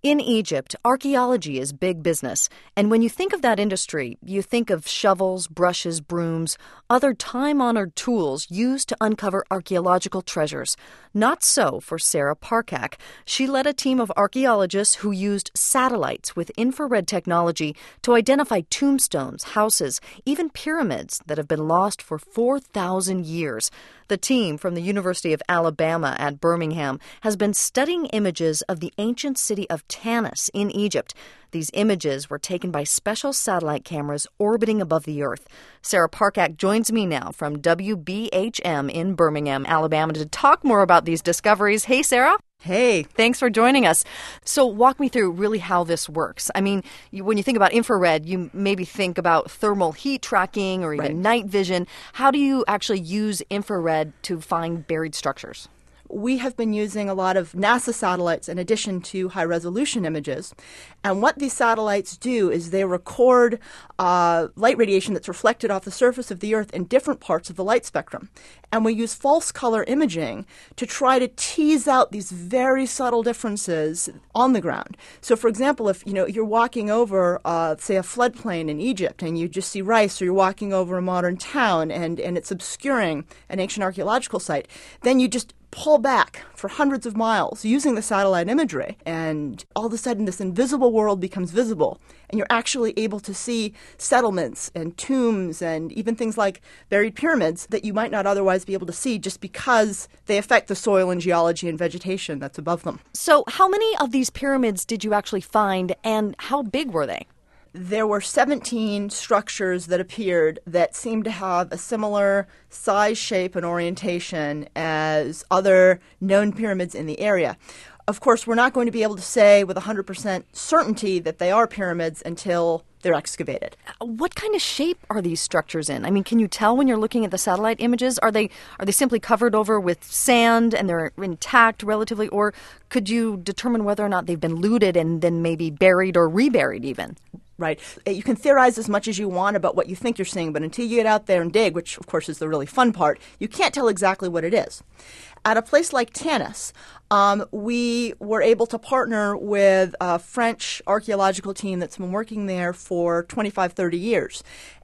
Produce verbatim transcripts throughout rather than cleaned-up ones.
In Egypt, archaeology is big business, and when you think of that industry, you think of shovels, brushes, brooms, other time-honored tools used to uncover archaeological treasures. Not so for Sarah Parcak. She led a team of archaeologists who used satellites with infrared technology to identify tombstones, houses, even pyramids that have been lost for four thousand years. The team from the University of Alabama at Birmingham has been studying images of the ancient city of Tanis in Egypt. These images were taken by special satellite cameras orbiting above the Earth. Sarah Parcak joins me now from W B H M in Birmingham, Alabama, to talk more about these discoveries. Hey, Sarah. Hey. Thanks for joining us. So walk me through really how this works. I mean, you, when you think about infrared, you maybe think about thermal heat tracking or even Right. night vision. How do you actually use infrared to find buried structures? We have been using a lot of NASA satellites in addition to high-resolution images. And what these satellites do is they record uh, light radiation that's reflected off the surface of the Earth in different parts of the light spectrum. And we use false color imaging to try to tease out these very subtle differences on the ground. So, for example, if you know you're walking over, uh, say, a floodplain in Egypt and you just see rice, or you're walking over a modern town and, and it's obscuring an ancient archaeological site, then you just pull back for hundreds of miles using the satellite imagery, and all of a sudden this invisible world becomes visible, and you're actually able to see settlements and tombs and even things like buried pyramids that you might not otherwise be able to see just because they affect the soil and geology and vegetation that's above them. So how many of these pyramids did you actually find, and how big were they? There were seventeen structures that appeared that seemed to have a similar size, shape, and orientation as other known pyramids in the area. Of course, we're not going to be able to say with one hundred percent certainty that they are pyramids until they're excavated. What kind of shape are these structures in? I mean, can you tell when you're looking at the satellite images? Are they are they simply covered over with sand and they're intact relatively, or could you determine whether or not they've been looted and then maybe buried or reburied even? Right. You can theorize as much as you want about what you think you're seeing, but until you get out there and dig, which of course is the really fun part, you can't tell exactly what it is. At a place like Tanis, um, we were able to partner with a French archaeological team that's been working there for twenty-five, thirty years.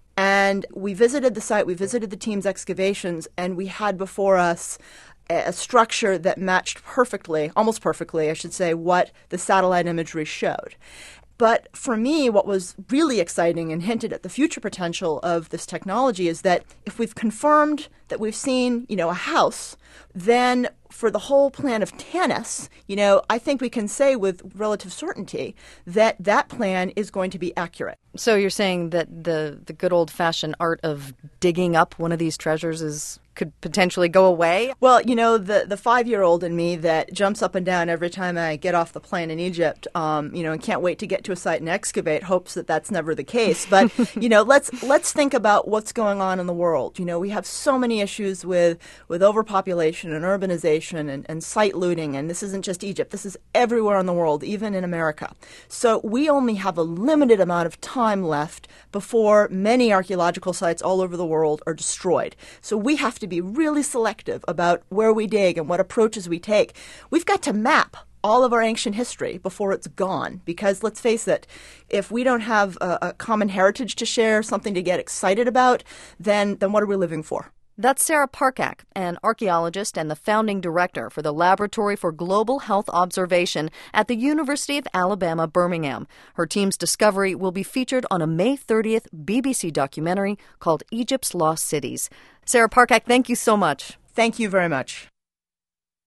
And we visited the site, we visited the team's excavations, and we had before us a structure that matched perfectly, almost perfectly, I should say, what the satellite imagery showed. But for me, what was really exciting and hinted at the future potential of this technology is that if we've confirmed that we've seen, you know, a house, then for the whole plan of Tanis, you know, I think we can say with relative certainty that that plan is going to be accurate. So you're saying that the, the good old-fashioned art of digging up one of these treasures is could potentially go away? Well, you know, the, the five-year-old in me that jumps up and down every time I get off the plane in Egypt, um, you know, and can't wait to get to a site and excavate, hopes that that's never the case. But, you know, let's let's think about what's going on in the world. You know, we have so many issues with, with overpopulation and urbanization and, and site looting, and this isn't just Egypt. This is everywhere in the world, even in America. So we only have a limited amount of time left before many archaeological sites all over the world are destroyed. So we have to to be really selective about where we dig and what approaches we take. We've got to map all of our ancient history before it's gone, because let's face it, if we don't have a, a common heritage to share, something to get excited about, then then what are we living for? That's Sarah Parcak, an archaeologist and the founding director for the Laboratory for Global Health Observation at the University of Alabama, Birmingham. Her team's discovery will be featured on a May thirtieth B B C documentary called Egypt's Lost Cities. Sarah Parcak, thank you so much. Thank you very much.